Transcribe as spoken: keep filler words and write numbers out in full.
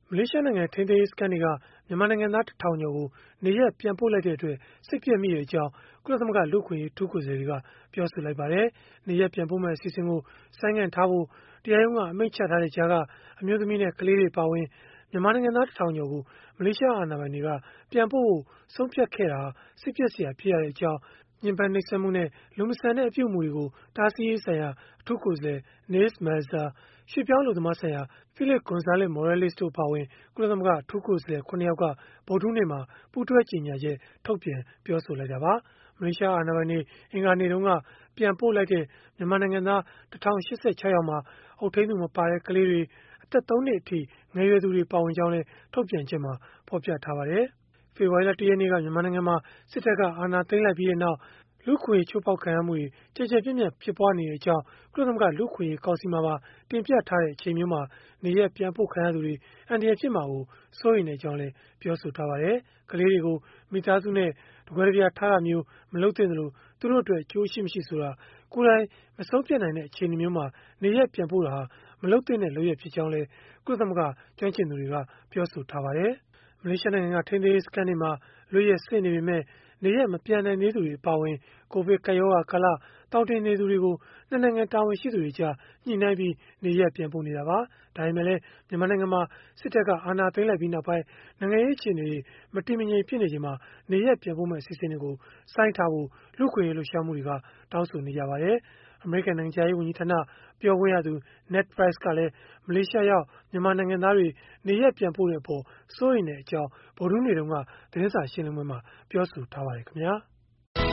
မလေးရှားနိုင်ငံ ထိန်းသိမ်းရေးစခန်းတွေက မြန်မာနိုင်ငံသား တစ်ထောင်ကျော်ကို နေရပ်ပြန်ပို့လိုက်တဲ့အတွက် စိတ်ပျက်မိကြောင်း ကုလသမဂ္ဂ လူ့အခွင့်အရေး အထူးကိုယ်စားလှယ်တွေက ပြောဆိုလိုက်ပါတယ်။ နေရပ်ပြန်ပို့မယ့် အစီအစဉ်ကို ဆိုင်းငံ့ထားဖို့ တရားရုံးက အမိန့်ချထားတဲ့ကြားက အမျိုးသမီးနဲ့ ကလေးတွေ အပါအဝင် မြန်မာနိုင်ငံသား တစ်ထောင်ကျော်ကို မလေးရှားအာဏာပိုင်တွေက ပြန်ပို့ဖို့ ဆုံးဖြတ်ခဲ့တာဟာ စိတ်ပျက်စရာ ဖြစ်ရကြောင်း ညှဉ်းပန်းနှိပ်စက်မှုနဲ့ လူမဆန်တဲ့ အပြုအမူတွေကို တားဆီးရေးဆိုင်ရာ အထူးကိုယ်စားလှယ် Nils Melzer၊ ရွှေ့ပြောင်းအလုပ်သမားဆိုင်ရာ Felipe Gonzalez Morales တို့ အပါအဝင် ကုလသမဂ္ဂ အထူးကိုယ်စားလှယ် ၇ ယောက်က ဗုဒ္ဓဟူးနေ့မှာ ပူးတွဲကြေညာချက် ထုတ်ပြန်ပြောဆိုလိုက်တာပါ။ မလေးရှားအာဏာပိုင်တွေ အင်္ဂါနေ့တုန်းက ပြန်ပို့လိုက်တဲ့ မြန်မာနိုင်ငံသား တစ်ထောင်ရှစ်ဆယ်ခြောက် ယောက်မှာ အုပ်ထိန်းသူမပါတဲ့ ကလေးတွေ၊ အသက် သုံး နှစ်အထိ ငယ်ရွယ်သူတွေ ပါဝင်ကြောင်းလည်း ထုတ်ပြန်ချက်မှာ ဖော်ပြထားပါတယ်။ ဖေဖော်ဝါရီလ ၁ ရက်နေ့က မြန်မာနိုင်ငံမှာ စစ်တပ်က အာဏာသိမ်းလိုက်ပြီးနောက် လူ့အခွင့်အရေး ချိုးဖောက်ခံရမှုတွေ ကျယ်ကျယ်ပြန့်ပြန့် ဖြစ်ပွားနေကြောင်း ကုလသမဂ္ဂ လူ့အခွင့်အရေး ကောင်စီမှာပါ တင်ပြထားတဲ့ အချိန်မျိုးမှာ နေရပ်ပြန်ပို့ခံရသူတွေ အန္တရာယ်ဖြစ်မှာကို စိုးရိမ်ကြောင်းလည်း ပြောဆိုထားပါတယ်။ ကလေးတွေကို မိသားစုနဲ့ တကွဲတပြားထားတာမျိုး မလုပ်သင့်သလို၊ သူတို့အတွက် အကျိုးရှိမရှိဆိုတာ ကိုယ်တိုင်မဆုံးဖြတ်နိုင်တဲ့ အခြေအနေမျိုးမှာ နေရပ်ပြန်ပို့တာဟာ မလုပ်သင့်တဲ့ လုပ်ရပ်ဖြစ်ကြောင်းလည်း ကုလသမဂ္ဂ ကျွမ်းကျင်သူတွေက ပြောဆိုထားပါတယ်။ မလေးရှားနိုင်ငံက ထိန်းသိမ်းရေးစခန်းတွေမှာ လွတ်ရက်စေ့နေပေမဲ့ နေရပ်မပြန်နိုင်သေးသူတွေ အပါအဝင် ကိုဗစ်ကပ်ရောဂါကာလ သောင်တင်နေသူတွေကို ၂ နိုင်ငံ တာဝန်ရှိသူတွေကြား ညှိနှိုင်းပြီး နေရပ်ပြန်ပို့နေတာပါ။ ဒါပေမဲ့လည်း မြန်မာနိုင်ငံမှာ စစ်တပ်က အာဏာသိမ်းလိုက်ပြီးနောက်ပိုင်း နိုင်ငံရေး အခြေအနေတွေ မတည်မငြိမ် ဖြစ်နေချိန်မှာ နေရပ်ပြန်ပို့မယ့် အစီအစဉ်တွေကို ဆိုင်းထားဖို့ လူ့အခွင့်အရေး လှုပ်ရှားမှုတွေက တောင်းဆိုနေကြပါတယ်။ အမေရိကန် နိုင်ငံခြားရေး ဝန်ကြီးဌာန ပြောခွင့်ရသူ Ned Price ကလည်း မလေးရှားရောက် မြန်မာနိုင်ငံသားတွေ နေရပ်ပြန်ပို့တဲ့အပေါ် စိုးရိမ်ကြောင်း ဗုဒ္ဓဟူးနေ့တုန်းက သတင်းစာရှင်းလင်းပွဲမှာ ပြောဆိုထားပါတယ်။